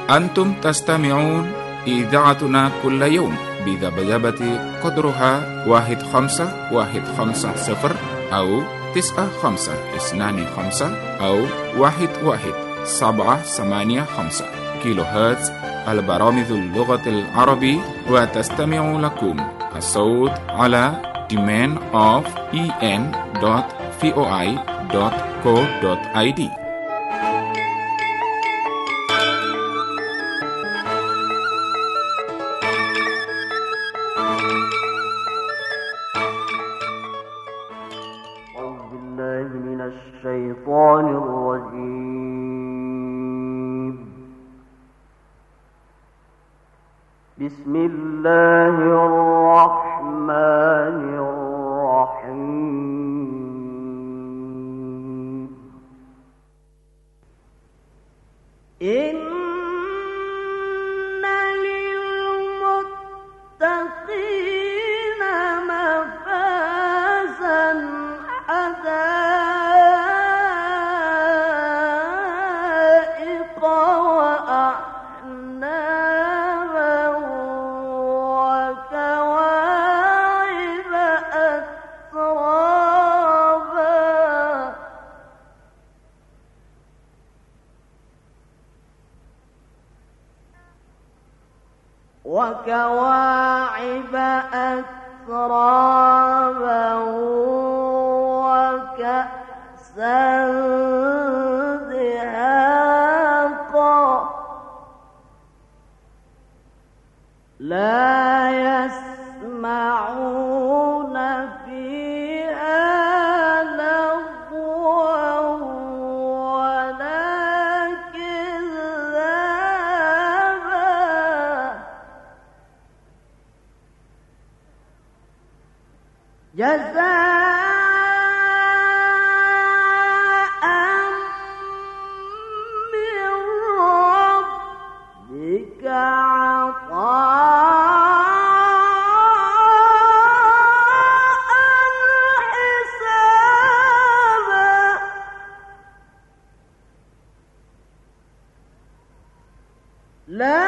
أنتم تستمعون إذاعتنا كل يوم بذبذبة قدرها 1510 أو 9525 أو 11785 كيلو هرتز البرامج اللغة العربية. وتستمع لكم الصوت على domain of en.voi.co.id. الشيطان الرجيم. بسم الله الرحمن الرحيم. إن للمتقين مفازا وكواعب أترابا وكأسا دهاقا لا يسمعون فيها لغوا ولا كذابا جزاء من ربك عطاء حسابا لا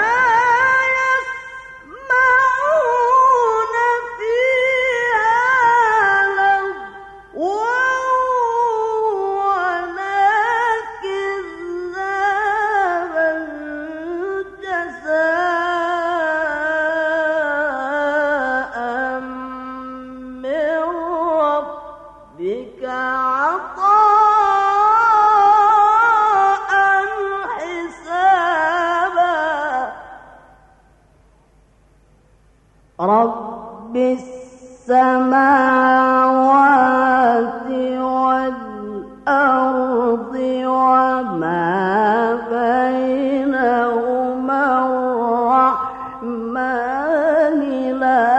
رب السماوات والأرض وما بينهما الرحمن لا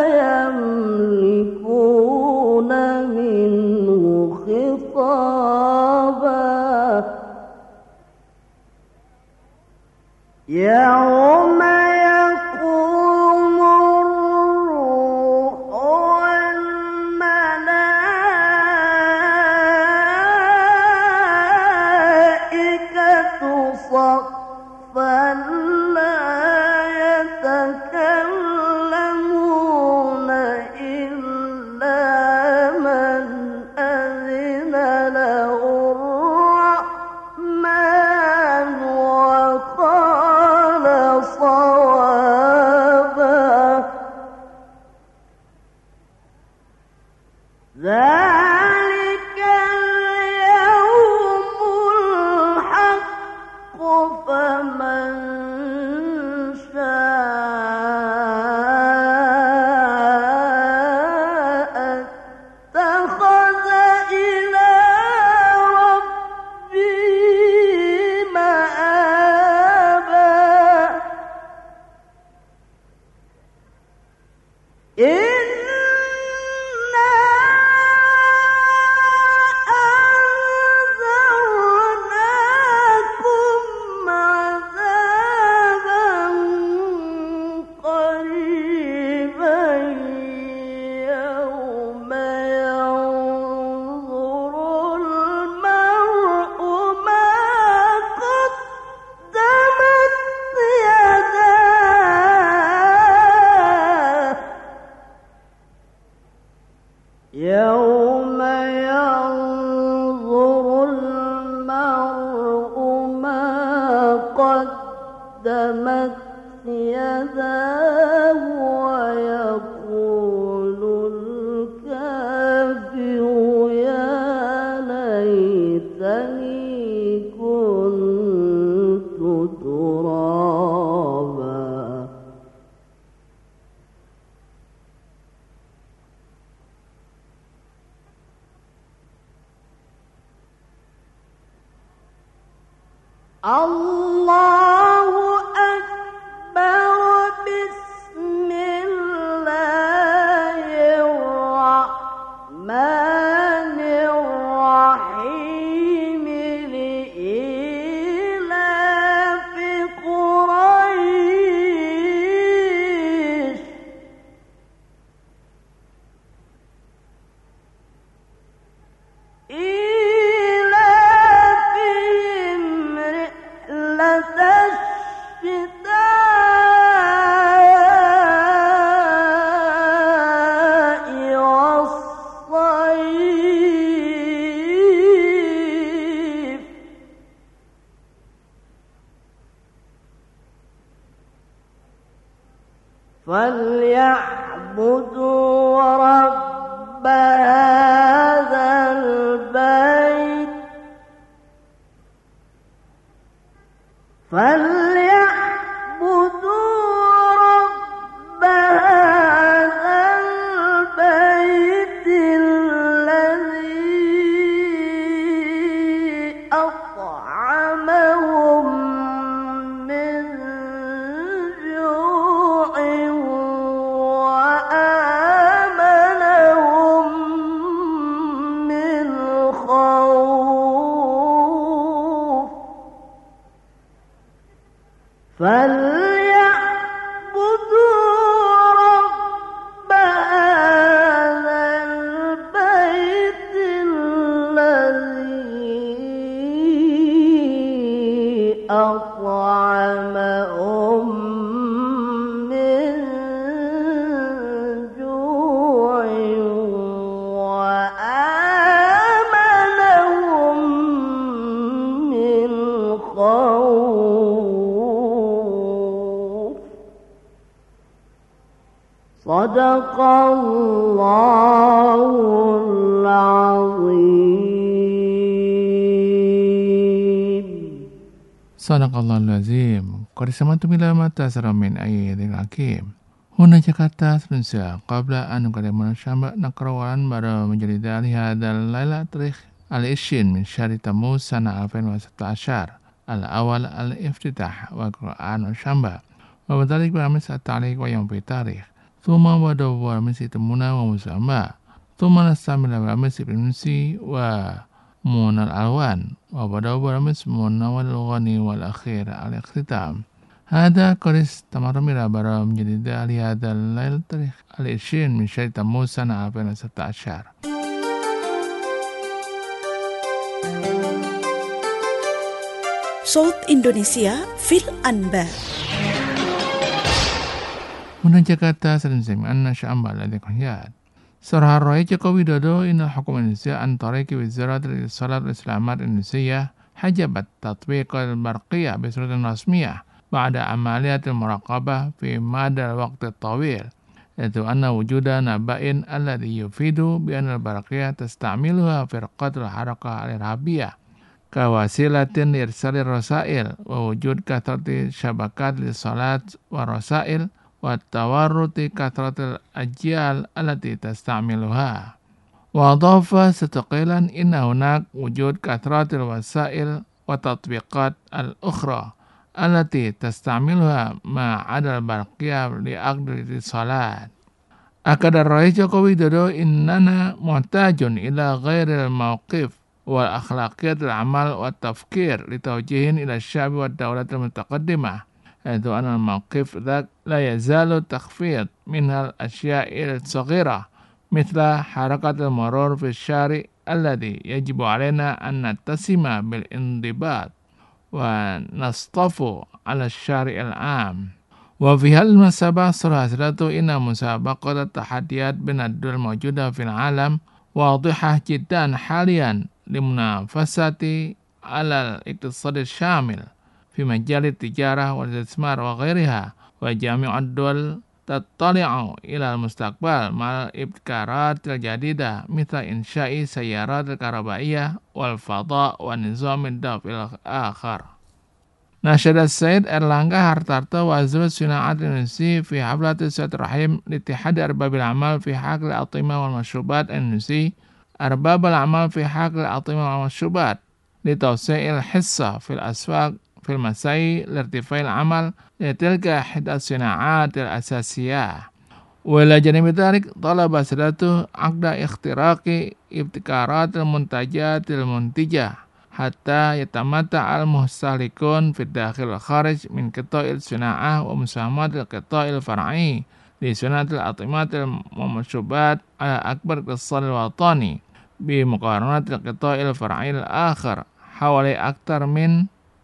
يملكون منه خطابا يوم ينظر المرء ما قدمت يداه ويقول الكافر يا ليتني كنت ترابا. الله أكبر. بسم الله الرحمن الرحيم. لإيلاف قريش إيلافهم رحلة الشتاء والصيف. فليعبدوا رب هذا البيت. فليعبدوا رب هذا البيت الذي أطعمهم من جوع وآمنهم من خوف. فليعبدوا رب هذا البيت الذي أطعمهم من جوع وآمنهم من خوف. صدق الله العظيم. Sadaqallahul azim. Qad sama'tum ila ma tasara min ayatil hakim. Huna Jakarta Indonesia. Qabla an nuqaddima syamba naqrawan bara menjadi dari hadal laila tarikh al-ishin min syahri Tammuz sana 2011 al-awal al-iftitah wa Quran syamba. Wa badalik wa amis at-ta'liq wa yawm fi tarikh. Thumma wa dawwa min sitamuna wa musamba. Thumma nastamila wa amis ibnsi wa من الألوان وبدأوا من والغني والأخير الاختتام. هذا قد استمر من برا menjadi dari هذا الليل تاريخ العشرين من شهر تموز سنة 2016. صوت إندونيسيا في الأنباء. هنا جاkarta sering أن شعب الذي قياد Sarah Roy Joko Widodo inal hukum Indonesia antara Wizarat Salat Islamat Indonesia hajabat tatbiq al-barqiyah bisuratin rasmiyah ba'da amaliyat al-muraqabah fi madal waqt tawil yaitu anna wujuda naba'in alladhi yufidu bi anna al-barqiyah tasta'miluha firqatul harakah al-irhabiyah kawasilatin lirsalir rasail wa wujud kathrati syabakat lis-salat wa rasail والتورط كثرة الأجيال التي تستعملها. وأضاف مستقلا إن هناك وجود كثرة الوسائل والتطبيقات الأخرى التي تستعملها ما عدا البرقية لعقد الاتصالات. أكد الرئيس جوكو ويدودو إننا محتاج إلى غير الموقف والأخلاقيات العمل والتفكير لتوجيه إلى الشعب والدولة المتقدمة حيث أن الموقف ذاك لا يزال تخفيض منها الأشياء الصغيرة مثل حركة المرور في الشارع الذي يجب علينا أن نتسم بالانضباط ونصطف على الشارع العام. وفي هالمناسبة صرحت إن مسابقة التحديات بين الدول الموجودة في العالم واضحة جدا حاليا لمنافسة على الاقتصاد الشامل في مجال التجارة والاستثمار وغيرها، وجميع الدول تطلع إلى المستقبل مع الابتكارات الجديدة مثل إنشاء سيارات الكهربائية والفضاء والنظام الضوئي الآخر. نشد السيد إرلانغا هارتارتو وزير الصناعة الإندونيسي في حفلة صلة الرحم لاتحاد أرباب الأعمال في حقل الأطعمة والمشروبات الإندونيسي أرباب الأعمال في حقل الأطعمة والمشروبات لتوسيع الحصة في الأسواق في المساء لارتفاع العمل لتلك إحدى الصناعات الأساسية. وإلى جانب ذلك طلب سيادته عقد اختراق ابتكارات المنتجات المنتجة حتى يتمتع المستهلكون في الداخل والخارج من قطاع الصناعة ومساهمات القطاع الفرعي لصناعة الأطعمة والمشروبات على أكبر اقتصاد الوطني بمقارنة القطاع الفرعي الآخر حوالي أكثر من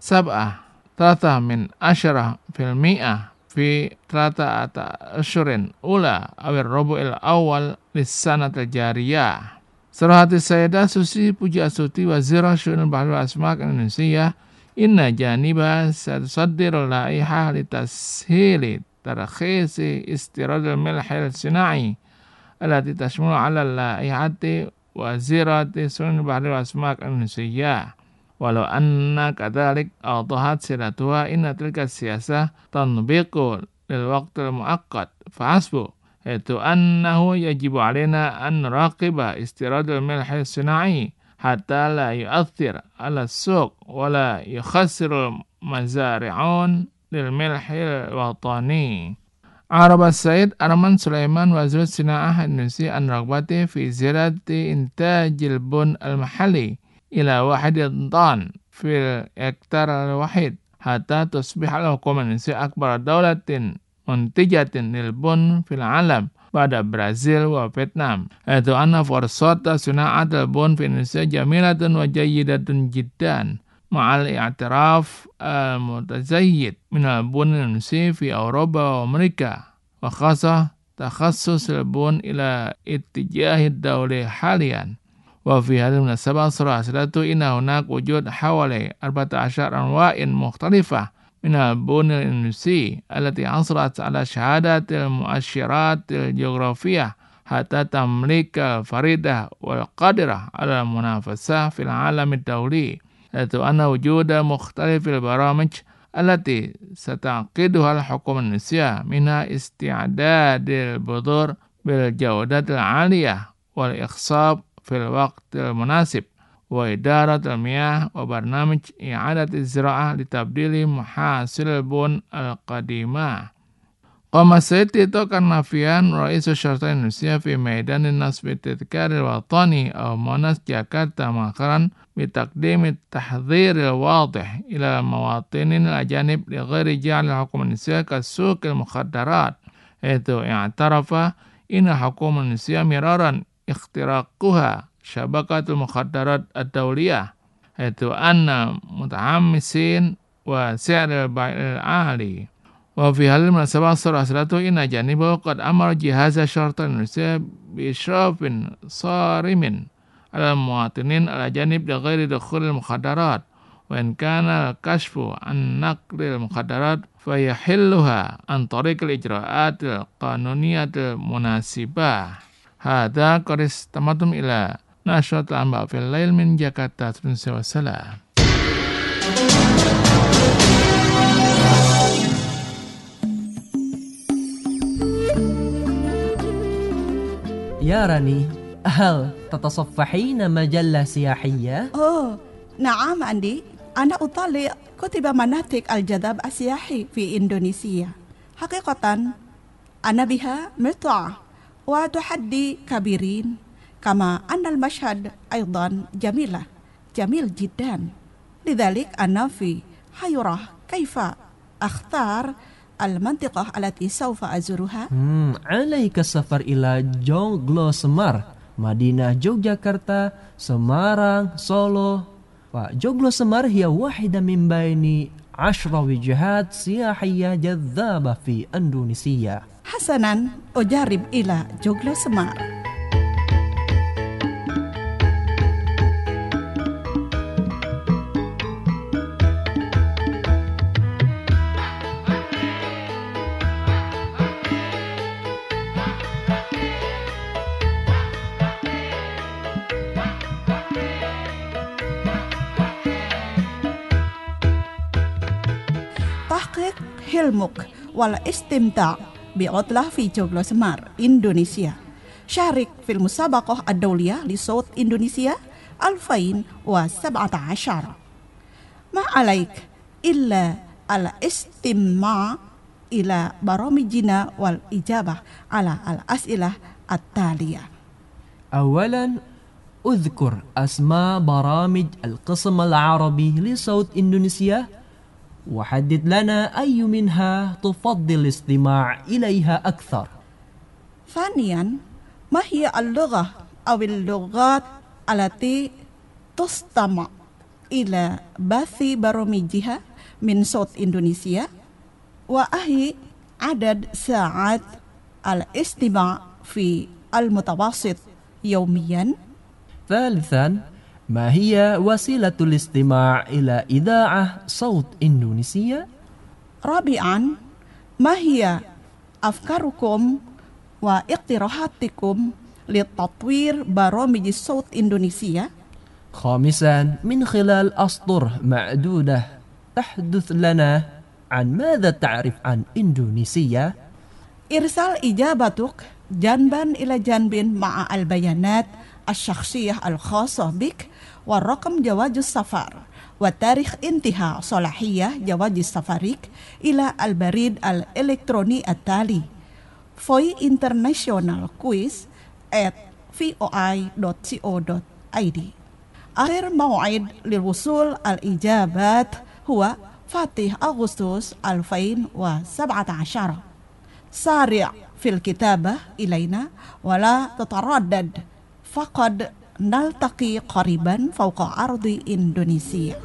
3% في 3 أشهر أولى أو الربع الأول للسنة الجارية. Surahat Sayyidah Susi Pujiastuti Wazirah Syu'unul Bahri wal Asmak Indonesia inna janiba saتصدر لائحة لتسهيل ترخيص استيراد الملح الصناعي التي تشمل على لائحة وزيرة شؤون البحر والأسماك الإندونيسية. ولو أن كذلك أوضحت سيادتها إن تلك السياسة تنطبق للوقت المؤقت فحسب، حيث أنه يجب علينا أن نراقب استيراد الملح الصناعي حتى لا يؤثر على السوق ولا يخسر المزارعون للملح الوطني. عرب السيد أرمان سليمان وزير الصناعة الإندونيسي عن رغبته في زيادة إنتاج البن المحلي إلى 1 طن في الهكتار الواحد حتى تصبح الحكومة الإندونيسية أكبر دولة منتجة للبن في العالم بعد البرازيل وفيتنام، حيث أن فرصات صناعة البن في إندونيسيا جميلة وجيدة جدا مع الاعتراف المتزايد من البن الإندونيسي في أوروبا وأمريكا، وخاصة تخصص البن إلى اتجاه الدولي حاليا. وفي هذه المناسبة صرح سيادته إن هناك وجود حوالي 14 أنواع مختلفة من البن الإندونيسي التي حصلت على شهادة المؤشرات الجغرافية حتى تملك الفريدة والقادرة على المنافسة في العالم الدولي، حيث أن وجود مختلف البرامج التي ستعقدها الحكومة الإندونيسية منها استعداد البذور بالجودة العالية والإخصاب في الوقت المناسب وإدارة المياه وبرنامج إعادة الزراعة لتبديل محاصيل البن القديمة. قام السيد تيتو كارنافيان رئيس الشرطة الإندونيسية في ميدان النصب التذكار الوطني أو موناس جاكرتا مؤخرا بتقديم التحذير الواضح إلى المواطنين الأجانب لغير جعل الحكومة الإندونيسية كسوق المخدرات، حيث اعترف إن الحكومة الإندونيسية مرارا اختراقها شبكة المخدرات الدولية، حيث أن متحمسين وسعر البيع العالي. وفي هذه المناسبة صرح سيادته إن جانبه قد أمر جهاز الشرطة الإندونيسية بإشراف صارم على المواطنين الأجانب لغير دخول المخدرات، وإن كان الكشف عن نقل المخدرات فيحلها عن طريق الإجراءات القانونية المناسبة. هذا قد استمعتم إلى نشرة الأنباء في الليل من جاكرتا. والسلام. يا راني، هل تتصفحين مجلة سياحية؟ أوه نعم أندي، أنا أطالع كتب مناطق الجذب السياحي في إندونيسيا. حقيقة أنا بها متعة وتحدي كبيرين، كما أن المشهد أيضا جميل جدا. لذلك أنا في حيرة كيف أختار المنطقة التي سوف أزورها. عليك السفر إلى Joglo Semar, Madinah Yogyakarta, Semarang, Solo. وجوجلو سمار هي واحدة من بين 10 وجهات سياحية جذابة في إندونيسيا. حسنا، أجرب إلى جوجلو سمار. hilmuk wal istimta' bi'utlah fi Joglo Semar, Indonesia. Syarik fil musabaqah ad-dawliyah li Saut Indonesia 2017. Ma alaik illa al-istimma' ila baramijina wal ijabah ala al-as'ilah at-taliyah. أولا أذكر أسماء برامج القسم العربي لصوت إندونيسيا وحدد لنا أي منها تفضل الاستماع إليها أكثر. ثانيا ما هي اللغة أو اللغات التي تستمع إلى بث برامجها من صوت إندونيسيا وأهي عدد ساعات الاستماع في المتوسط يوميا. ثالثا ما هي وسيلة الاستماع إلى إذاعة صوت إندونيسيا؟ رابعا ما هي أفكاركم واقتراحاتكم لتطوير برامج صوت إندونيسيا؟ خامسا من خلال أسطر معدودة تحدث لنا عن ماذا تعرف عن إندونيسيا؟ إرسال إجابتك جانبا إلى جانب مع البيانات الشخصية الخاصة بك ورقم جواز السفر وتاريخ انتهاء صلاحية جواز سفرك إلى البريد الإلكتروني التالي voiinternationalquiz@voi.co.id. آخر موعد للوصول الإجابات هو فاتح أغسطس 2017. سارع في الكتابة إلينا ولا تتردد، فقد نلتقي قريبا فوق أرض إندونيسيا.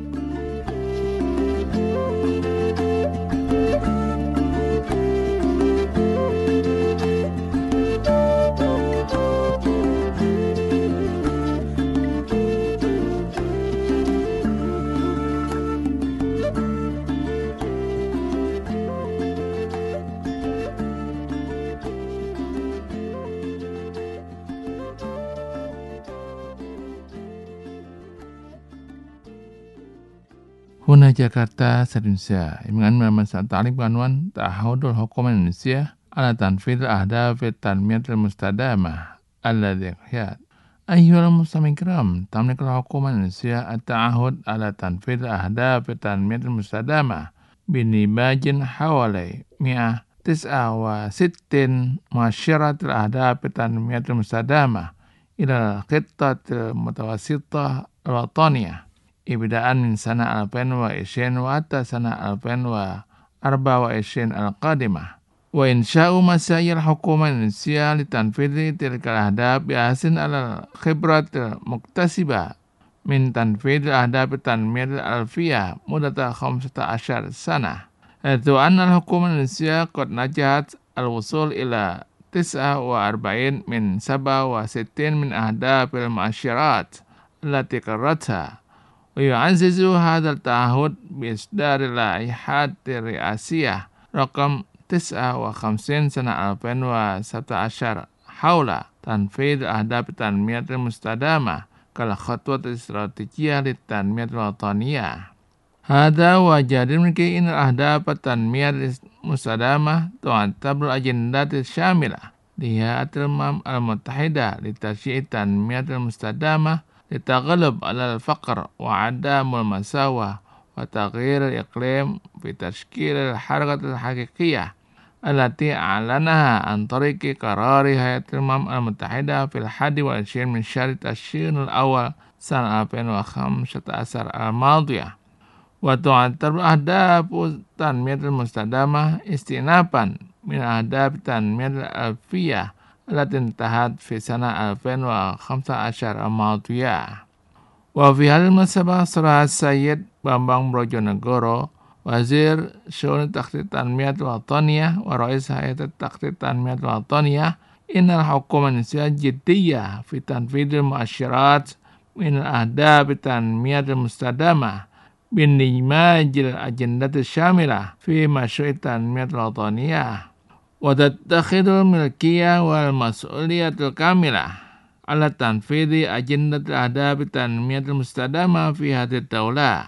Huna Jakarta, Indonesia. Dengan masa ta'lim kanwan ta'ahudul hukum Indonesia ala tanfidh ahdaf tanmiyatul mustadamah alladhi khiyat. Ayyuhal muslimin kiram, tamlikul hukum Indonesia at-ta'ahud ala tanfidh ahdaf tanmiyatul mustadamah binibajin hawalai 169 muasyaratul ahdaf tanmiyatul mustadamah ila al-khittatil mutawassitah al-wataniyah. Ibtida'an min sana 2020 wa hatta sana 2024 al-qadimah. Wa insya'u masyayil hukumah Indonesia litanfidhi tilkal ahdaf bihasin ala khibrat muktasibah min tanfidhi ahdaf tanmir alfiyah mudata 15 sana. Itu anna al-hukumah Indonesia qad najahat al-wusul ila 49 min 67 min ahdafil ma'asyirat allati qarratha. ويعزز هذا التعهد بإصدار اللائحة الرئاسية رقم 59 سنة 2017 حول تنفيذ أهداف التنمية المستدامة كالخطوة الاستراتيجية للتنمية الوطنية. هذا وجدير من إن أهداف التنمية المستدامة تعتبر الأجندات الشاملة لهيئة الأمم المتحدة لتشجيع التنمية المستدامة للتغلب على الفقر وعدم المساواة وتغيير الإقليم في تشكيل الحركة الحقيقية التي أعلنها عن طريق قرار هيئة الأمم المتحدة في 21 من شهر تشرين الأول سنة 2015 الماضية. وتعتبر أهداف التنمية المستدامة استئنافا من أهداف التنمية الألفية التي انتهت في سنة 2015 الماضية. وفي هذه المناسبة صرح السيد بامبang Brojonegoro وزير شؤون تخطيط التنمية الوطنية ورئيس هيئة التخطيط التنمية الوطنية إن الحكومة الإندونيسية جدية في تنفيذ المؤشرات من أهداف التنمية المستدامة باندماج الأجندة الشاملة في مشروع التنمية الوطنية وتتخذ الملكية والمسؤولية الكاملة على تنفيذ أجندة أهداف التنمية المستدامة في هذه الدولة.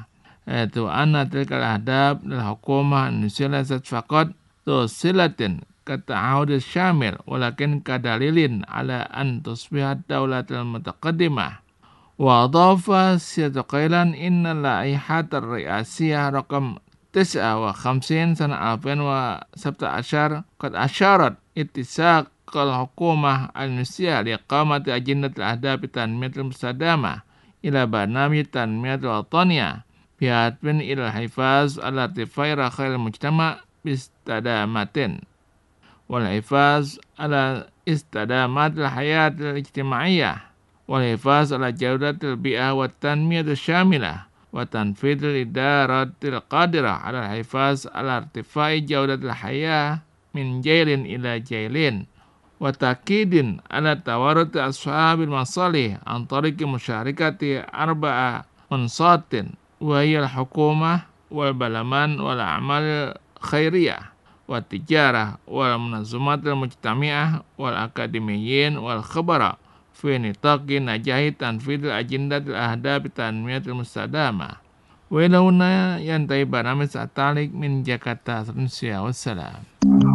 yaitu anna tilkal ahdab lil hukumah Indonesia laysat faqat tusilatin kata'ahud syamil walakin kadalilin ala an tusbihat dawlatul mutaqaddimah wa adhafa siyatu qailan inna laihat ar-riasiyah raqam 59 sana 2017 qad asyarat ittisaq al-hukumah al-Indonesia liqamati ajendat al-ahdab tanmiyatul mustadamah ila barnamij tanmiyatul wataniyah bihatbin ila hifaz ala irtifai rakhail mujtama bistadamatin wal hifaz ala istadamatil hayatil ijtimaiyah wal hifaz ala jaudatil bi'ah wa tanmiyatul syamilah wa tanfidul idaratil qadirah ala hifaz ala irtifai jaudatil hayah min jailin ila jailin wa takidin ala tawarut ashabil masalih an tariqi musyarakati arba'a unsatin wa hiya al-hukumah wal balaman wal a'mal khairiyah wa tijarah wal munazumat al-mujtami'ah wal akademiyyin wal khabara fi nitaqi najahi tanfidul ajendatil ahdab tanmiyatul mustadamah wa ilahuna yantai barnamis atalik min Jakarta. Wassalam.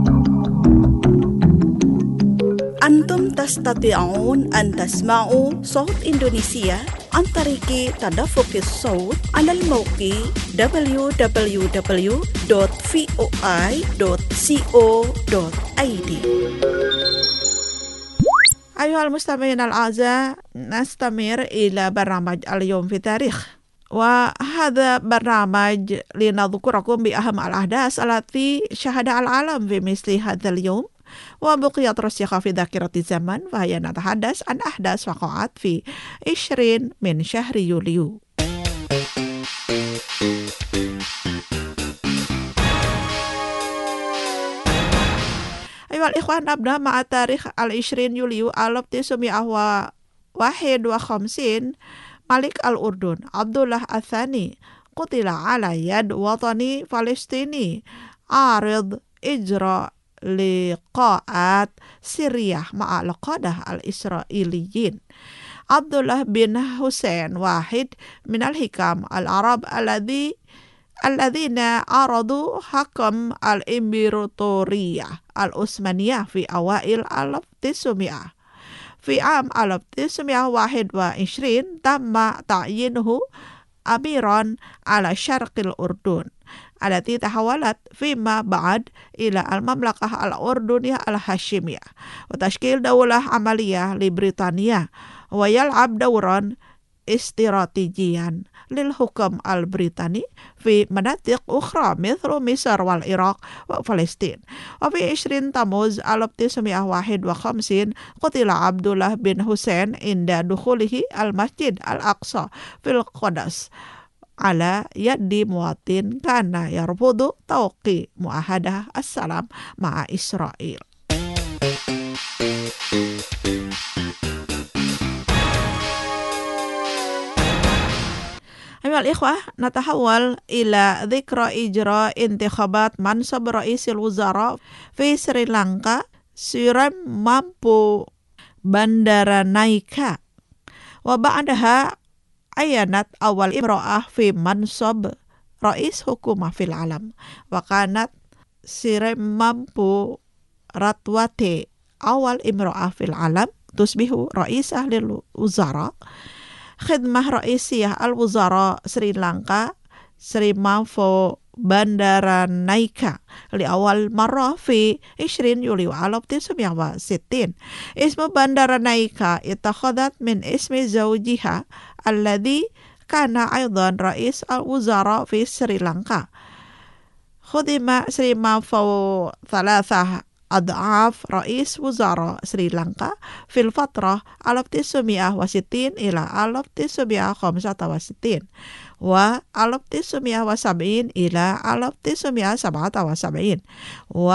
Antum tastati'un an tasma'u Sawt Indonesia an tariki tadaffuqis sawt 'ala al-mawqi www.voi.co.id. أيها المستمعين الأعزاء، نستمر إلى برنامج اليوم في تاريخ، وهذا برنامج لنذكركم بأهم الأحداث التي شهدها العالم في مثل هذا اليوم، وبقيت رسيخة في ذاكرة الزمن، فهي نتحدث عن أحداث وقعت في 20 من شهر يوليو. أيها الإخوة، نبدأ مع تاريخ 20 يوليو 1951. ملك الأردن عبد الله الثاني قتل على يد وطني فلسطيني عارض إجراء لقاءات سرية مع القادة الإسرائيليين. عبد الله بن حسين واحد من الحكام العرب الذين عرضوا حكم الإمبراطورية العثمانية في أوائل 1900. في عام 1921 تم تعيينه أميرا على شرق الأردن التي تحولت فيما بعد إلى المملكة الأردنية الهاشمية، وتشكيل دولة عملية لبريطانيا، ويلعب دورا استراتيجيا للحكم البريطاني في مناطق أخرى مثل مصر والعراق وفلسطين. وفي 20 تموز 1951 قتل عبد الله بن حسين عند دخوله المسجد الأقصى في القدس على يد مواطن كان يرفض توقيع معاهدة السلام مع إسرائيل. أيها الإخوة، نتحول إلى ذكرى إجراء انتخابات منصب رئيس الوزراء في سريلانكا سيرم مامبو بندرانايكا، وبعدها عينت أول امرأة في منصب رئيس حكومة في العالم، وكانت سيرم مامبو راتواتي أول امرأة في العالم تصبح رئيسة للوزراء. خدمة رئيسية الوزراء سريلانكا سري مامبو بندرانايكا لأول مرة في 20 يوليو 1960. اسم بندرانايكا اتخذت من اسم زوجها الذي كان أيضا رئيس الوزراء في سريلانكا. خدم سري مامبو 3 أضعاف رئيس وزراء سريلانكا في الفترة 1960 إلى 1965 و 1970 إلى 1977 و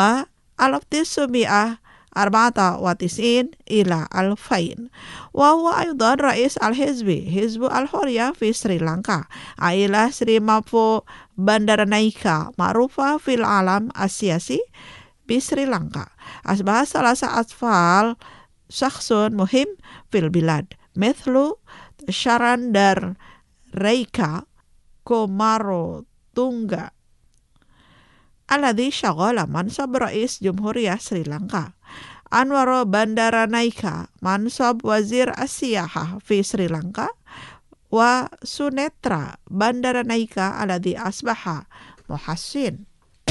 1994 إلى 2000. وهو أيضا رئيس الحزب حزب الحرية في سريلانكا. عائلة سري مامبو بندرانايكا معروفة في العالم السياسي بسريلانكا. أصبح 3 أطفال شخص مهم في البلاد مثل شاراندر ريكا Kumaratunga alladhi syaghala mansab Rais Jumhuriyah Sri Lanka. Anwar Bandaranaike mansab Wazir As-Siyahah fi Sri Lanka. Wa Sunetra Bandaranaike alladhi asbaha muhassin.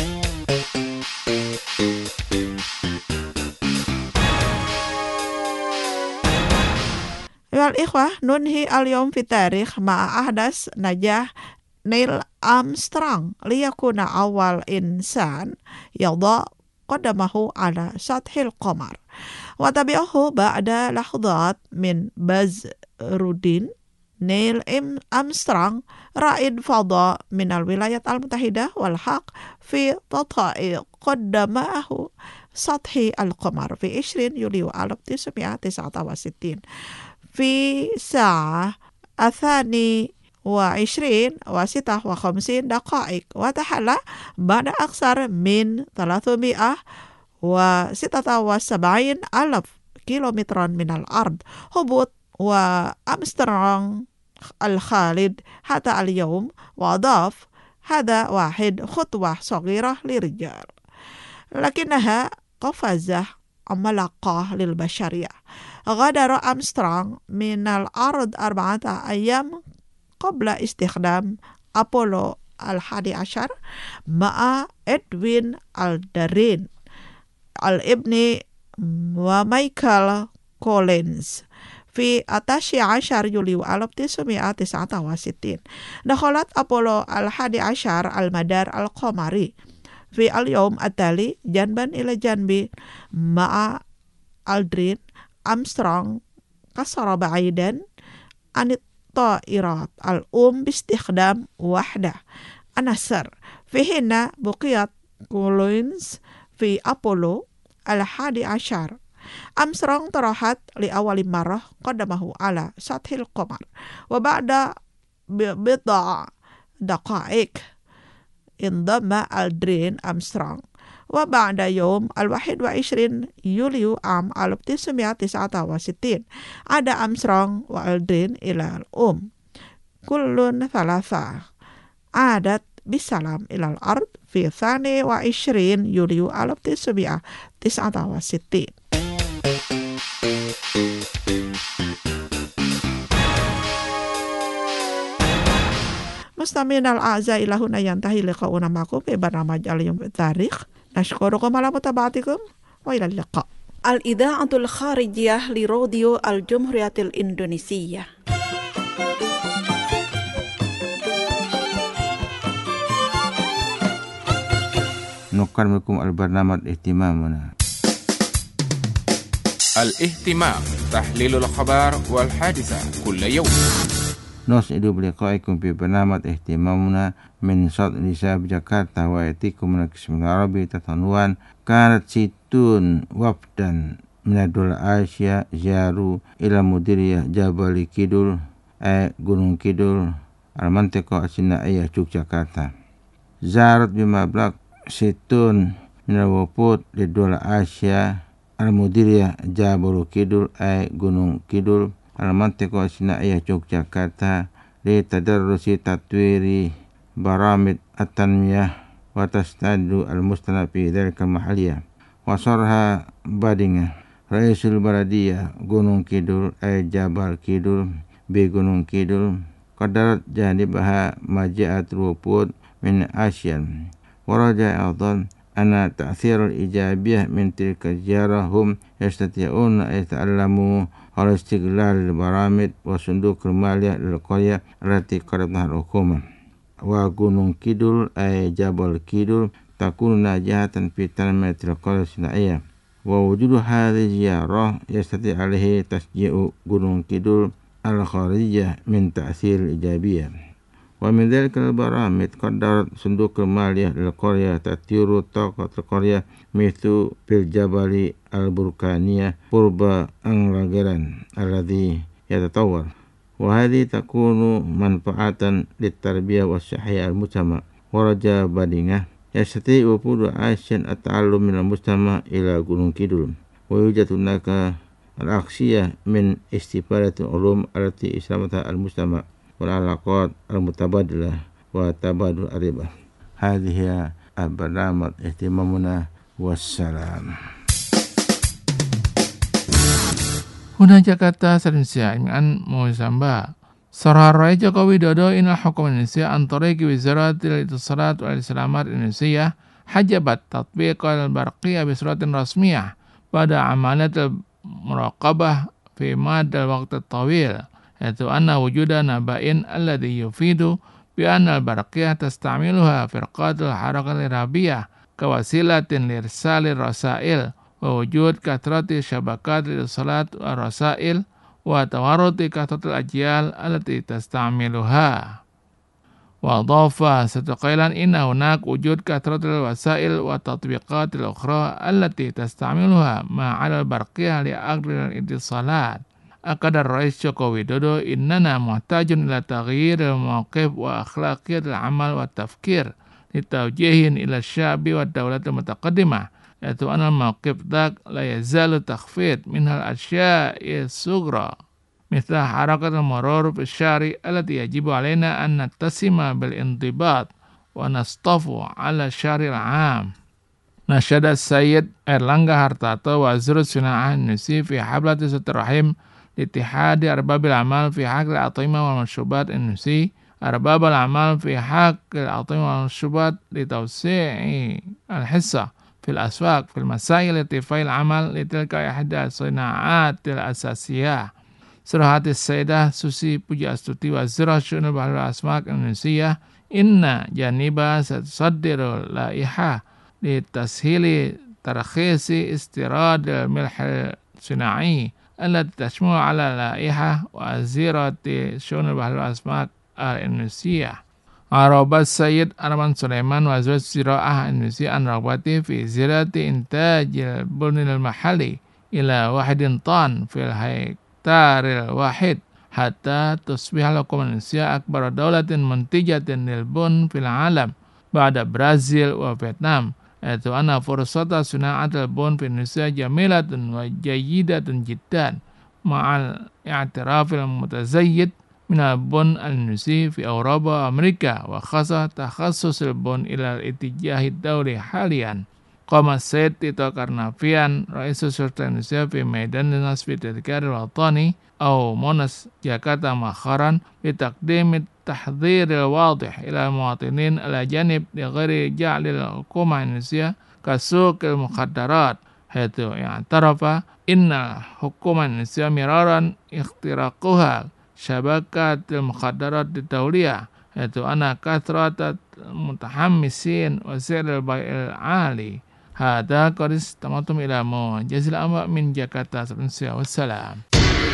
Wal ikhwah nunhi al-yawm fi tarikh ma'a ahdas najah Neil Armstrong liyakuna awal insan yadha qadamahu ala sathil qamar wa tabi'ahu ba'da lahdhat min Bazruddin Neil Armstrong ra'id fadha min al-wilayat al-mutahidah wal haq fi tata'i qaddamahu sathi al-qamar fi 20 Yuli 1969 fi sa'ah athani وعشرين وستة وخمسين دقائق وتحلى بعد أكثر من 376 ألف كيلومتر من الأرض هبوط وأمسترونغ الخالد حتى اليوم وأضاف هذا واحد خطوة صغيرة للرجال لكنها قفزة عملاقة للبشرية. غادر أمسترونغ من الأرض 4 أيام قبل استخدام أبولو 11 مع إدوين ألدرين الابن ومايكل كولينز في 11 يوليو 1969. دخلت أبولو 11 المدار القمري في اليوم التالي جنبا إلى جنب مع ألدرين. أمسترونغ قصر بعيدا عن الطائرات باستخدام وحدة النسر في حين بقيت كولينز في أبولو 11. أمسترونغ طرحت لأول مرة قدمه على سطح القمر وبعد بضع دقائق انضم ألدرين أمسترونغ وبعد يوم 21 يوليو عام 1969 عاد أمسترونغ وألدرين إلى كل 3 عادت بالسلام إلى الأرض في 22 يوليو 1969. مستمعينا الأعزاء إلى هنا ينتهي لقاؤنا معكم في برنامج اليوم في التاريخ. نشكركم على متابعتكم وإلى اللقاء. الإذاعة الخارجية لراديو الجمهورية الإندونيسية. نقدمكم البرنامج اهتمامنا. الاهتمام تحليل الأخبار والحادثة كل يوم. نسعد بلقائكم في برنامج اهتمامنا من صوت رسالة جاكرتا ويأتيكم من القسم العربي تحت عنوان كانت 60 وفدا من الدول آسيا زاروا إلى مديرية جبل كيدول gunung Kidul المنطقة السينائية يوغياكرتا. زارت بمبلغ 60 من الوفود للدول آسيا المديرية جبل كيدول gunung Kidul المنطقة السينائية يوغياكرتا لتدرس تطوير برامج التنمية وتستعد المستند في ذلك المحلية. وصرها بادينغ رئيس البلدية gunung Kidul جبل كيدول بgunung Kidul قدرت جانبها مجيئة الوفود من آسيا ورجع أيضا أن التأثير الإيجابي من تلك الزيارة هم يستطيعون أن يتعلموا على استغلال البرامج وصندوق المالية للقرية التي قرضها الحكومة. وgunung Kidul جبل كيدول تكون ناجحة في تنمية القرية الصناعية. ووجود هذه الزيارة يستطيع عليه تشجيع gunung Kidul الخارجية من تأثير الإيجابية. ومن ذلك البرامج قدرت صندوق المالية للقرية تطوير طاقة القرية مثل في الجبل البركانية قرب أنغراغران الذي يتطور، وهذه تكون منفعة للتربية والصحة المجتمع. ورجاء بادينغ يستطيع وفود آسيا التعلم من المجتمع إلى gunung Kidul، ويوجد هناك الأقصية من استفادة العلوم التي استفادها المجتمع والعلاقات المتبادلة وتبادل الربا. هذه هي برنامج اهتمامنا والسلام. Huna Jakarta Indonesia Iman Moisamba Sarah Rai Joko Widodo Inal Hukum Indonesia Antariki Wizaratil Ittisalat wal Islamat Indonesia hajabat tatbiq al-barqiyah bisuratin rasmiyah pada amalat al-muraqabah fi madal waqt tawil, yaitu anna wujuda naba'in alladhi yufidu bi anna al-barqiyah tastamiluha firqatul harakat irhabiyah kawasilatin lirsalir rasail wa wujud kathrati syabakat lisalat wa rasail wa tawaruti kathratil ajyal allati tastamiluha. Wa adhafa sataqailan inna hunak wujud kathratil wasail wa tatbiqatil ukhra allati tastamiluha ma'al barqiyah li aqdil ittisalat. Akadar Rais Joko Widodo innana muhtajun ila taghyir al-mawqif wa akhlaqiyat al-amal wa tafkir litawjihin ila syabi wa dawlat al-mutaqaddimah, yaitu anal mawqif dak la yazalu takhfid minhal asya'i sughra mithla harakat al-marur fi syari allati yajibu alaina an nattasima bil intibat wa nastafu ala syari al-'am. Nasyada Sayyid Erlangga Hartarto Wazirus Suna'ah Indonesia fi hablati silaturahim Ittihadi Arbabil Amal fi Haqqil Atimah wal Masyrubat Indonesia Arbabal Amal fi Haqqil Atimah wal Masyrubat litawsi'i al-hissa fil aswaq fil masail ittifail amal litilka ihda sina'atil asasiyah. Surahatis Sayyidah Susi Puji Astuti Wazirah Syu'unul Bahri wal Asmaq Indonesia inna janiba satsaddiru laiha litashili tarkhisi istirad milh sina'i allati tashmulu ala laiha wa azirati Syu'unul Bahri wal Asmaq Indonesia. Arabas Sayyid Arman Sulaiman Wazir Ziraah Indonesia an ragbati fi zirati intajil bunil mahali ila wahidin tan fil hektaril wahid hatta tusbihal hukum Indonesia akbar daulatin muntijatin lil bun fil alam ba'da Brazil wa Vietnam, yaitu anna fursata suna'atil bun fi Indonesia jamilatun wa jayyidatun jiddan ma'al i'tirafil mutazayyid minal bun al-Indonesia fi Eropa Amerika wa khasa takhassusul bun ilal itijahid dawli halian. Qama Sayyid Tito Karnavian Raisus Sultan Indonesia fi Medan Nasfi Tadhkar al-Watani au Monas Jakarta Makharan bitaqdim tahdhir al-wadih ila al-muwatinin al-ajanib li ghairi ja'lil hukumah Indonesia kasuk al-mukhaddarat, haitsu i'tarafa inna hukumah Indonesia miraran ikhtiraquha syabakatil mukhaddarat ditawliyah, yaitu anna kathratat mutahammisin wa siril bai'il ali. Hada qadis tamatum ilamu jazil amma min Jakarta. Wassalam.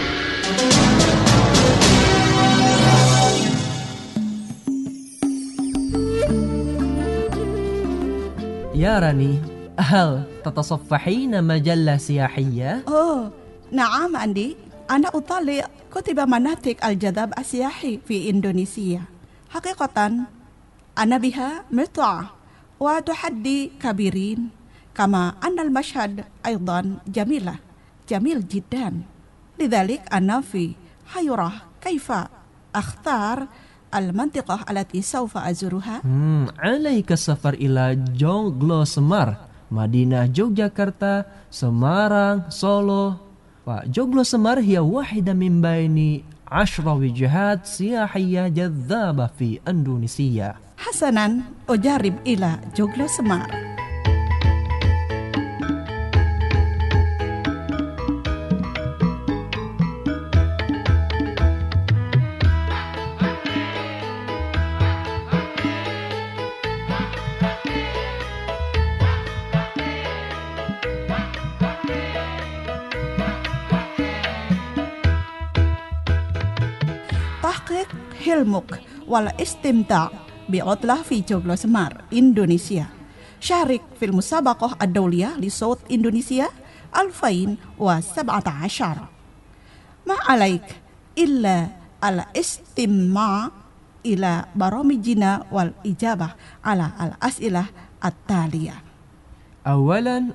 يا راني هل تتصفحين مجلة سياحية؟ نعم عندي. أنا أطالع كتب مناطق الجذب السياحي في إندونيسيا. حقيقة أنا بها متعة وتحدي كبيرين، كما أن المشهد أيضا جميل جدا. لذلك أنا في حيرة كيف أختار المنطقة التي سوف أزورها. عليك السفر إلى Joglo Semar, Madinah Yogyakarta, Semarang, Solo. Joglo Semar هي واحدة من بين 10 وجهات سياحية جذابة في إندونيسيا. حسنا، أجرب إلى Joglo Semar. Hilmuk wal istimta' bi'utlah fi Joglo Semar, Indonesia. Syarik fil musabaqah ad-dawliyah li Saut Indonesia 2017. Ma alaik illa al-istimma' ila baramijina wal ijabah ala al-as'ilah at-taliyah. Awalan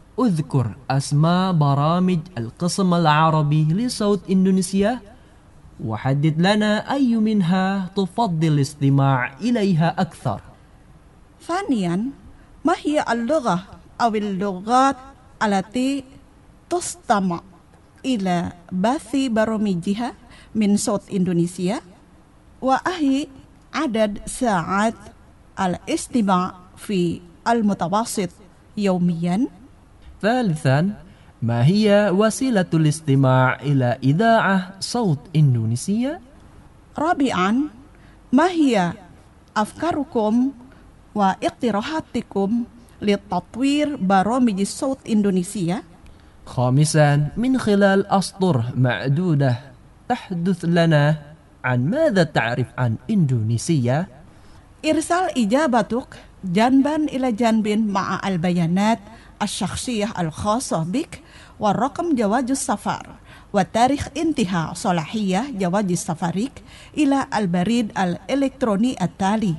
أذكر أسماء برامج القسم العربي لصوت إندونيسيا وحدد لنا أي منها تفضل الاستماع إليها أكثر. ثانيا، ما هي اللغة أو اللغات التي تستمع إلى بث برامجها من صوت إندونيسيا؟ وأهي عدد ساعات الاستماع في المتوسط يوميا؟ ثالثا، ما هي وسيلة الاستماع إلى إذاعة صوت إندونيسيا؟ رابعا، ما هي أفكاركم واقتراحاتكم لتطوير برامج صوت إندونيسيا؟ خامسا، من خلال أسطر معدودة تحدث لنا عن ماذا تعرف عن إندونيسيا؟ إرسال إجابتك جانبا إلى جانب مع البيانات الشخصية الخاصة بك ورقم جواز السفر وتاريخ انتهاء صلاحية جواز سفرك إلى البريد الإلكتروني التالي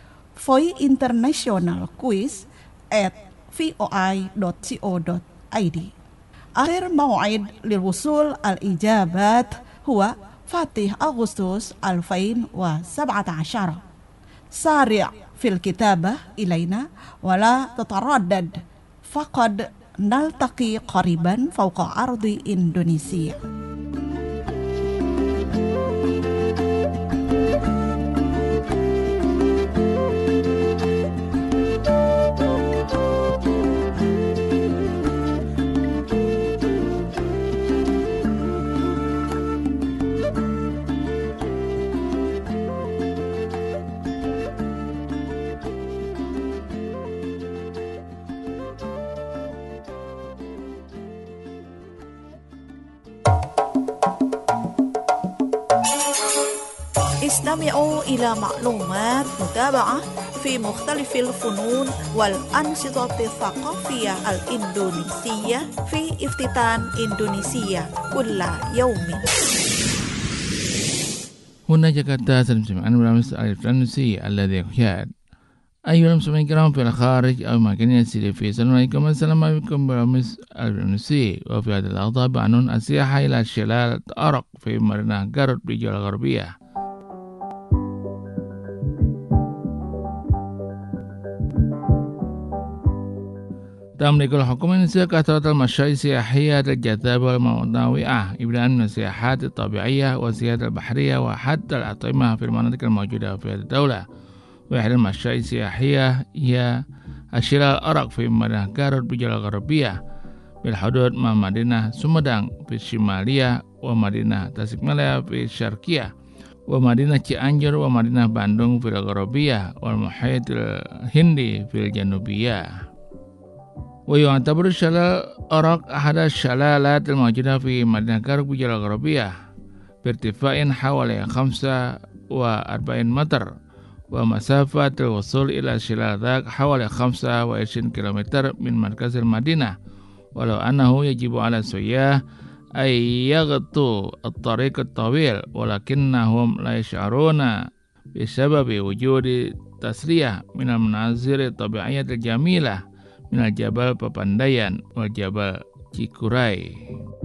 voiinternationalquiz@voi.co.id. آخر موعد للوصول الإجابات هو 1 أغسطس 2017. سارع في الكتابة إلينا ولا تتردد، فقد نلتقي قريبا فوق أرض إندونيسيا. استمعوا إلى معلومات متابعة في مختلف الفنون والأنشطة الثقافية الإندونيسية في افتتان إندونيسيا كل يوم. هنا جاكرتا سنسمع عن برنامج الفرنسي الذي يحياد. أيها المستمعين الكرام في الخارج أو مكان يسير في السلام عليكم السلام عليكم برنامج الفرنسي. وفي هذا اللحظة بعنون السياحة إلى شلال أرق في مدينة غارود بالجولة الغربية. تملك الحكومة الإندونيسية كثرة المشاريع السياحية الجاذبة والمتنوعة ابتداء من السياحات الطبيعية والسياحة البحرية وحتى الأطعمة في المناطق الموجودة في الدولة. وإحدى المشاريع السياحية هي الشلال الأرق في مدينة غارود بالجولة الغربية بالحدود مع مدينة سومدang في الشمالية ومدينة تاسيكمالaya في الشرقية ومدينة cianjur ومدينة باندung في الغربية والمحيط الهندي في الجنوبية. ويعتبر شلال أرق أحد الشلالات الموجودة في مدينة غارود بالجولة الغربية بارتفاع حوالي 45 متر، ومسافة الوصول إلى شلال ذاك حوالي 25 كيلومتر من مركز المدينة، ولو أنه يجب على السياح أن يغطوا الطريق الطويل ولكنهم لا يشعرون بسبب وجود تسريح من المناظر الطبيعية الجميلة من الجبل Papandayan والجبل Cikuray.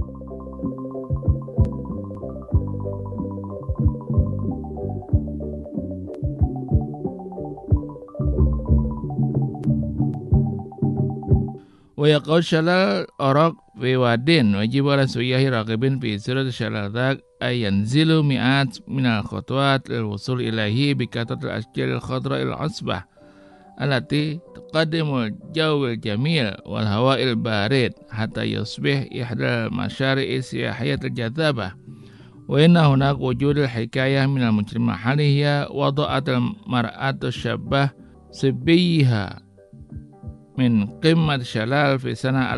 ويقع شلال أرق في وادين ويجب على السياح الراغبين في زيارة الشلال ذاك أن ينزلوا مئات من الخطوات للوصول إليه بكثرة الأشجار الخضراء العصبة التي تقدم الجو الجميل والهواء البارد حتى يصبح إحدى المشاريع السياحية الجذابة. وإن هناك وجود الحكاية من المجتمع المحلي هي وضعت المرأة الشابة صبيها من قمة الشلال في سنة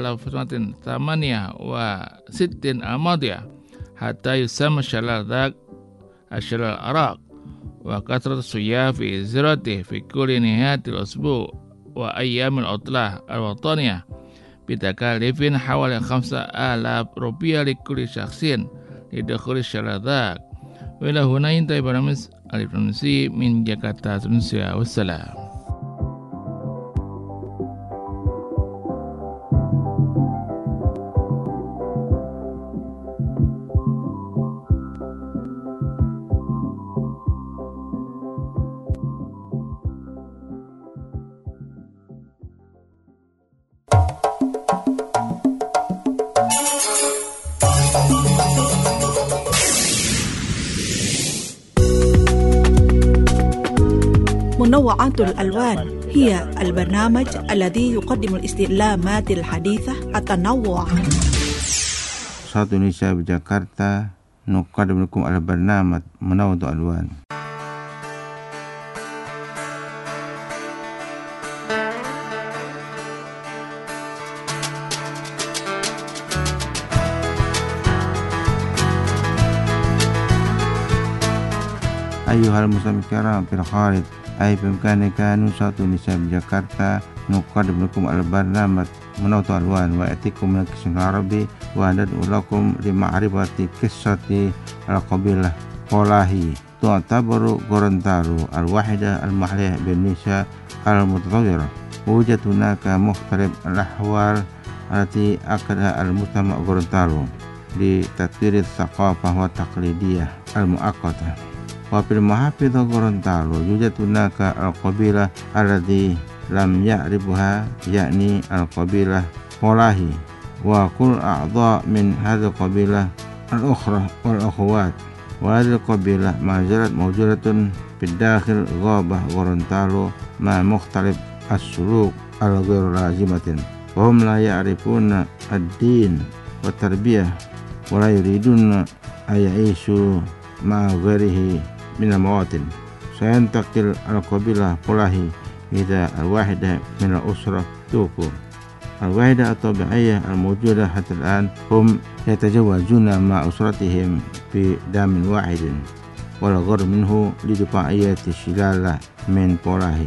1968 الماضية حتى يسمى الشلال ذاك الشلال الأرق. وكثرة السياح في زيارته في كل نهاية الأسبوع وأيام العطلة الوطنية بتكاليف حوالي 5,000 rupiah لكل شخص لدخول الشلال ذاك. وإلى هنا ينتهي برنامج الفرنسي من جاكرتا إندونيسيا والسلام. منوعات الألوان هي البرنامج الذي يقدم الاستعلامات الحديثة التنوع. صوت Indonesia بجاكرتا نقدم لكم البرنامج منوعات الألوان. أيها المستمعون الكرام في الخارج أي بإمكانك نصوت Indonesia بجاكرتا نقدم لكم البرنامج منوعات الألوان ويأتيكم من القسم العربي وندعو لكم لمعرفة قصة القبيلة Polahi تعتبر غورونتالو الواحدة المحلية بإندونيسيا المتطورة. وجد هناك مختلف الأحوال التي أكدها المجتمع غورونتالو لتطوير الثقافة والتقليدية المؤقتة. وفي المحافظة غورونتالو يوجد هناك القبيلة التي لم يعرفها يعني القبيلة Polahi وكل أعضاء من هذه القبيلة الأخرى والأخوات. وهذه القبيلة ما زالت موجودة في داخل غابة غورونتالو مع مختلف السلوك الغير لازمة. وهم لا يعرفون الدين والتربية ولا يريدون أن يعيشوا مع غيره من المواطن. سينتقل القبيلة Polahi إلى الواحدة من الأسرة توكو. الواحدة الطبيعية الموجودة حتى الآن هم يتزوجون مع أسرتهم في دم واحد والغرض منه لدفاعية الشلالة من Polahi.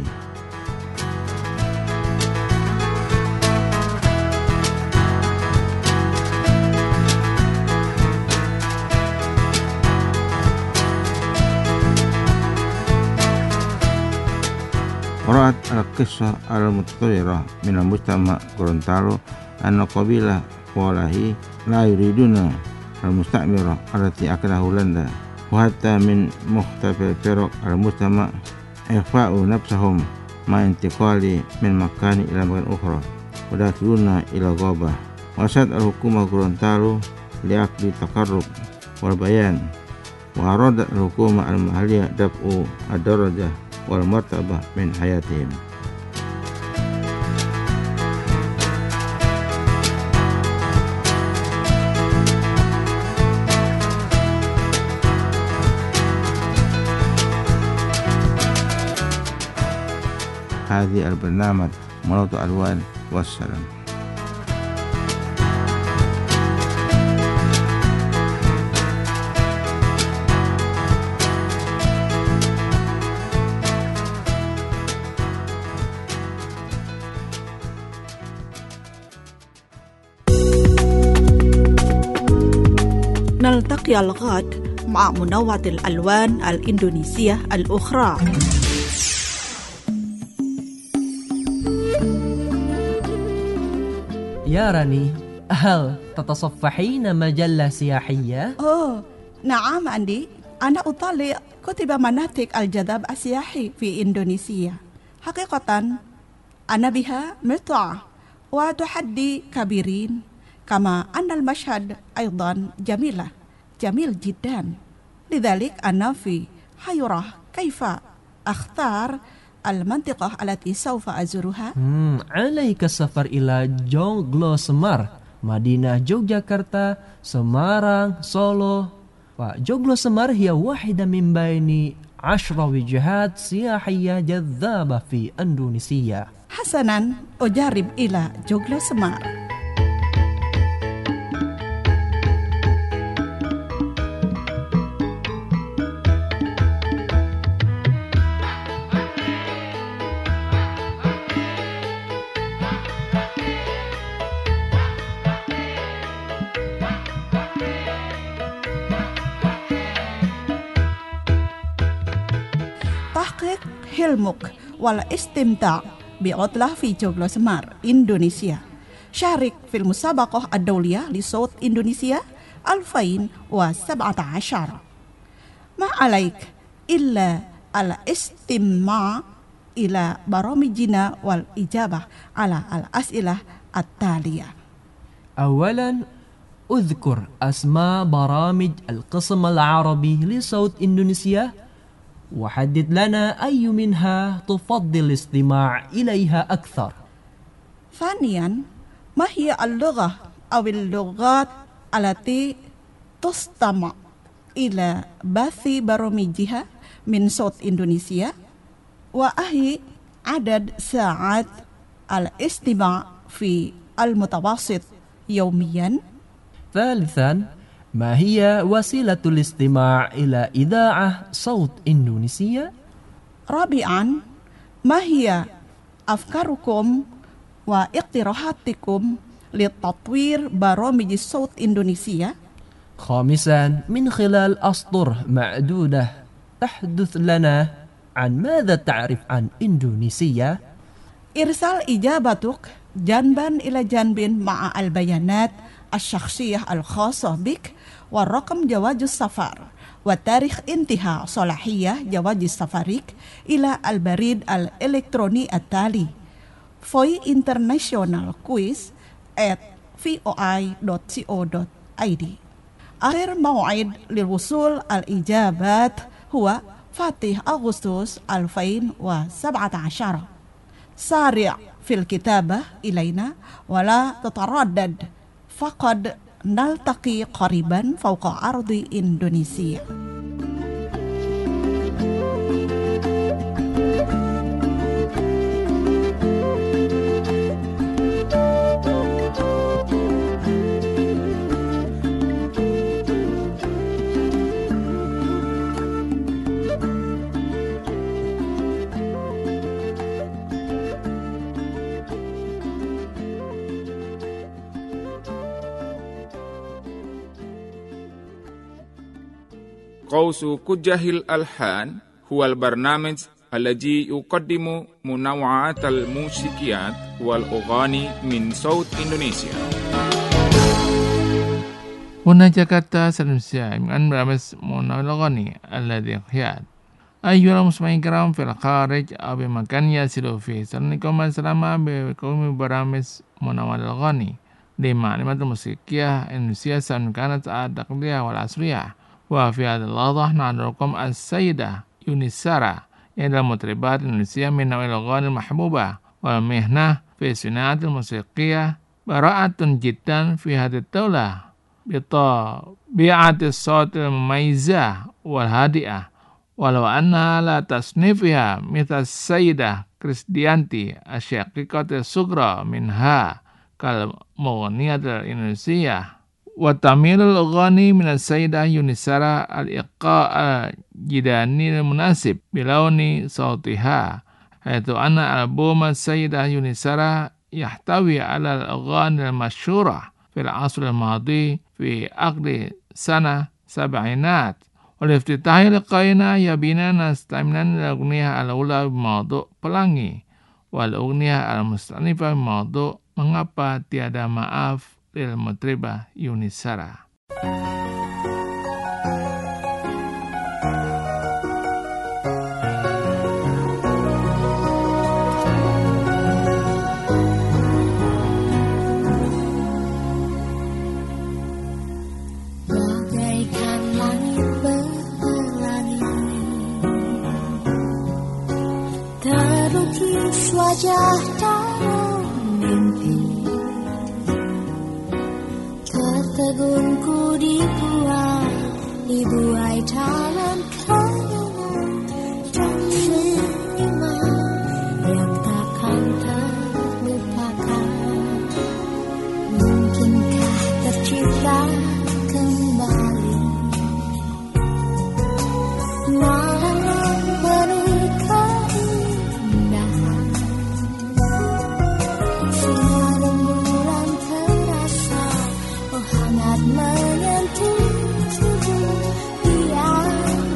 ورأت القصة المتطورة من المجتمع غورونتالو أن قبيلة Polahi لا يريدون المستعمرة التي أكلها هولندا. وحتى من مختلف فرق المجتمع إخفاء نفسهم مع انتقال من مكان إلى مكان أخرى وداخلون إلى غابة. وأرسلت الحكومة غورونتالو لعقد التقرب والبيان. وأرادت الحكومة المحلية دفع الدرجة والمرتبة من حياتهم. هذه البرنامج منوعات الألوان والسلام. نلتقي الغد مع منوعة الألوان الإندونيسية الأخرى. يا راني، هل تتصفحين مجلة سياحية؟ نعم أندي، أنا أطالع كتب مناطق الجذب السياحي في إندونيسيا. حقيقة أنا بها متعة وتحدي كبيرين، كما أن المشهد أيضا جميل جدا. لذلك أنا في حيرة كيف أختار المنطقة التي سوف أزورها. عليك السفر إلى Joglo Semar, Madinah Yogyakarta, Semarang, Solo. وجوجلو سمار هي واحدة من بين 10 وجهات سياحية جذابة في إندونيسيا. حسنا، أجرب إلى جوجلو سمار. تحقق حلمك والاستمتاع بعطلة في جوجلو سمار إندونيسيا. شارك في المسابقة الدولية لصوت إندونيسيا 2017. ما عليك إلا الاستماع إلى برامجنا والإجابة على الأسئلة التالية. أولا، أذكر أسماء برامج القسم العربي لصوت إندونيسيا وحدد لنا أي منها تفضل الاستماع إليها أكثر. ثانيا، ما هي اللغة أو اللغات التي تستمع إلى بث برامجها من صوت إندونيسيا؟ وأهي عدد ساعات الاستماع في المتوسط يوميا؟ ثالثا، ما هي وسيلة الاستماع إلى إذاعة صوت إندونيسيا؟ رابعا، ما هي أفكاركم واقتراحاتكم لتطوير برامج صوت إندونيسيا؟ خامسا، من خلال أسطر معدودة تحدث لنا عن ماذا تعرف عن إندونيسيا؟ إرسال إجابتك جانبا إلى جانب مع البيانات الشخصية الخاصة بك ورقم جواز السفر وتاريخ انتهاء صلاحية جواز سفرك إلى البريد الإلكتروني التالي vointernationalquiz@voi.co.id. آخر موعد للوصول الإجابات هو 4 أغسطس 2017. سارع في الكتابة إلينا ولا تتردد، فقد نلتقي قريبا فوق أرض إندونيسيا. قوس كجه الألحان هو البرنامج الذي يقدم منوعات الموسيقيات والأغاني من صوت إندونيسيا. هنا جاكرتا سلمسيا من برنامج منوع الأغاني الذي يحيى. أيها المستمعين الكرام في الخارج أو بمكان يصلوا فيه، سلامكم السلام بكم برنامج منوع الأغاني لمعلومات الموسيقية إندونيسيا سواء كانت التقليدية والعصرية. وفي هذا اللحظة نعرضكم السيدة يونيسارا إحدى المطربات الإندونيسية من نوع الأغاني المحبوبة والمهنة في الصناعة الموسيقية براءة جدا في هذه الدولة بطبيعة الصوت المميزة والهادئة، ولو أنها لا تصنيفها مثل السيدة كريستيانتي الشقيقة الصغرى منها كالمغنية الإندونيسية. وتعميل الأغاني من السيدة يونيسارا الإيقاع الجداني المناسب بلون صوتها، حيث أن ألبوم السيدة يونيسارا يحتوي على الأغاني المشهورة في العصر الماضي في عقد سنة سبعينات. والافتتاح لقائنا يبينا نستعمل الأغنية الأولى بموضوع pelangi والأغنية المستأنفة بموضوع mengapa tiada maaf للمطربة يونيسارا. Bagaikan langit berpelangi, terukis wajah dalam mimpi. Tertegungku dibuai dalam kenangan dan senyuman yang takkan terlupakan. Mungkinkah tercipta kembali malam yang penuh keindahan, sinar rembulan terasa hangat menyentuh tubuh yang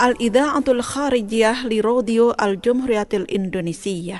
Al-Idha'atul Kharijiyah li Radio Al-Jumhuriyatil Indonesia.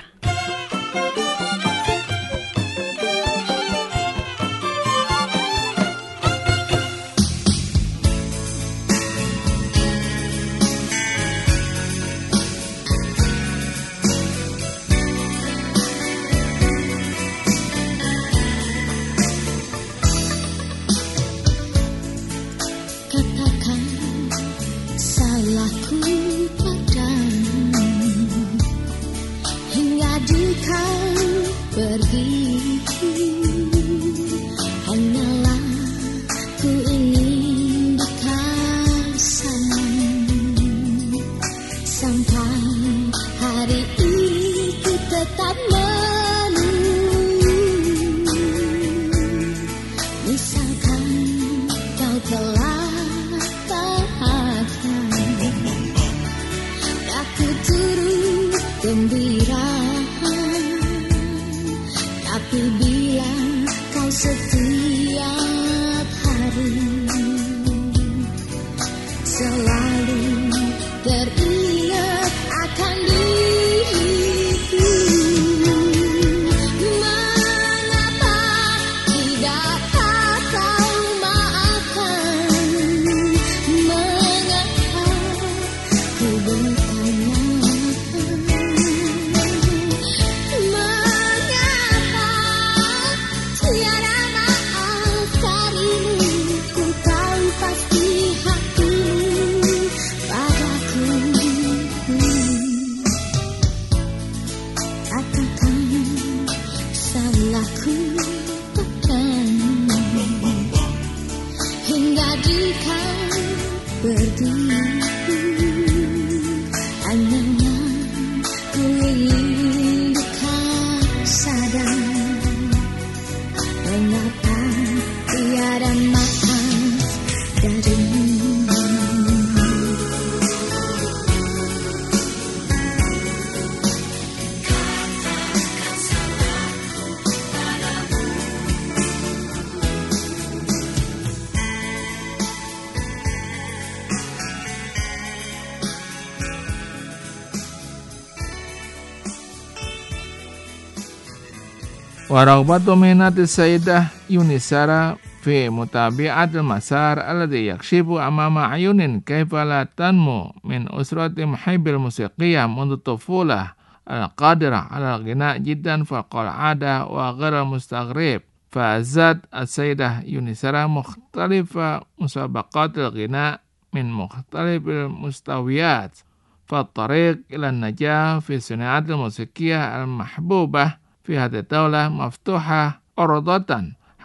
ورغبة منة السيدة يونسارا في متابعة المسار الذي يكشف أمام عيون كيف لا تنمو من أسرة محب الموسيقية منذ الطفولة القادرة على الغناء جدا فوق العادة وغير المستغرب. فازت السيدة يونسارا مختلف مسابقات الغناء من مختلف المستويات، فالطريق إلى النجاح في الصناعات الموسيقية المحبوبة في هذه الدولة مفتوحة عرضة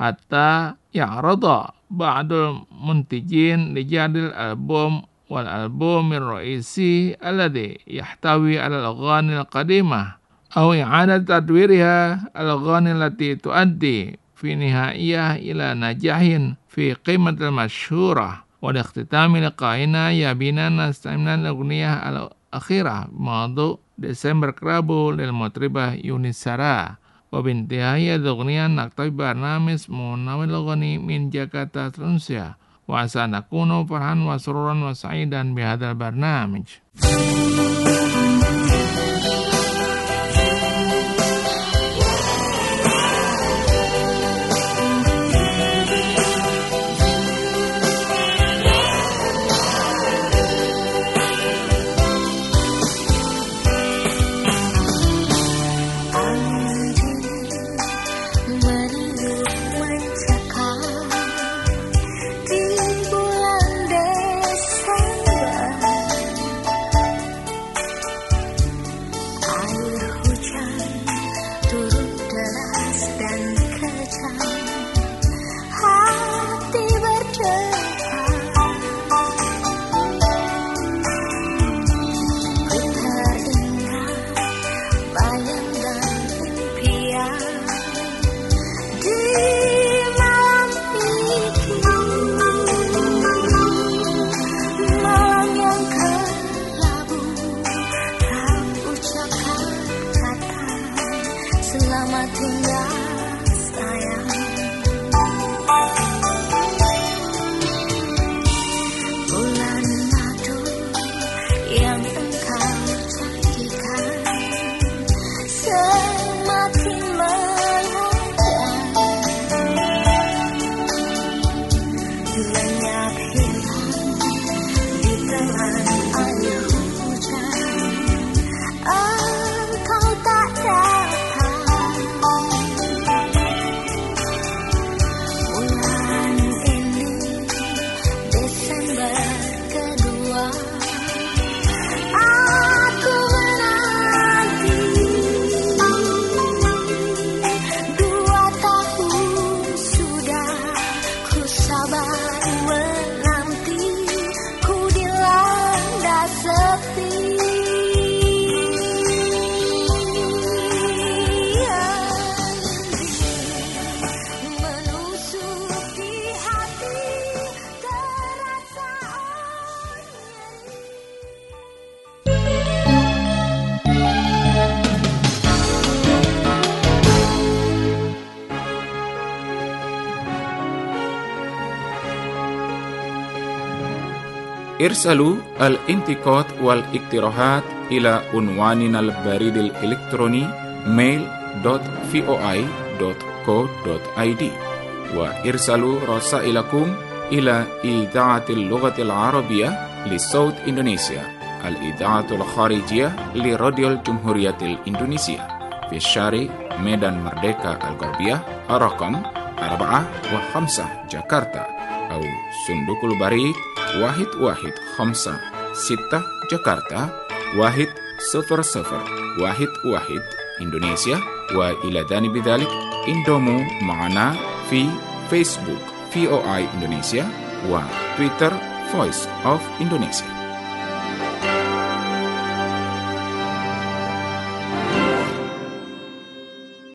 حتى يعرض بعض المنتجين لجعل الألبوم والألبوم الرئيسي الذي يحتوي على الأغاني القديمة أو إعادة تدويرها الأغاني التي تؤدي في نهاية إلى نجاح في قيمة المشهورة. ولاختتام لقائنا يبينا نستمع الأغنية الأخيرة بموضوع ديسمبر كرابو للمطربة يونسارا. وبانتهاء الأغنية نكتفي برنامج مناول الأغاني من جاكرتا تونسيا، وعسى نكون فرحا وسرورا وسعيدا بهذا البرنامج. ارسلوا الانتقاد والاقتراحات إلى عنواننا البريد الإلكتروني mail.voi.co.id وارسلوا رسائلكم إلى إذاعة اللغة العربية لصوت إندونيسيا الإذاعة الخارجية لراديو الجمهورية الإندونيسية في الشارع ميدان مردeka الغربية رقم 4 و5 جاكرتا أو صندوق البريد 1156 جاكرتا 10011 إندونيسيا. وإلى جانب ذلك انضموا معنا في فيسبوك VOA إندونيسيا وتويتر Voice of Indonesia.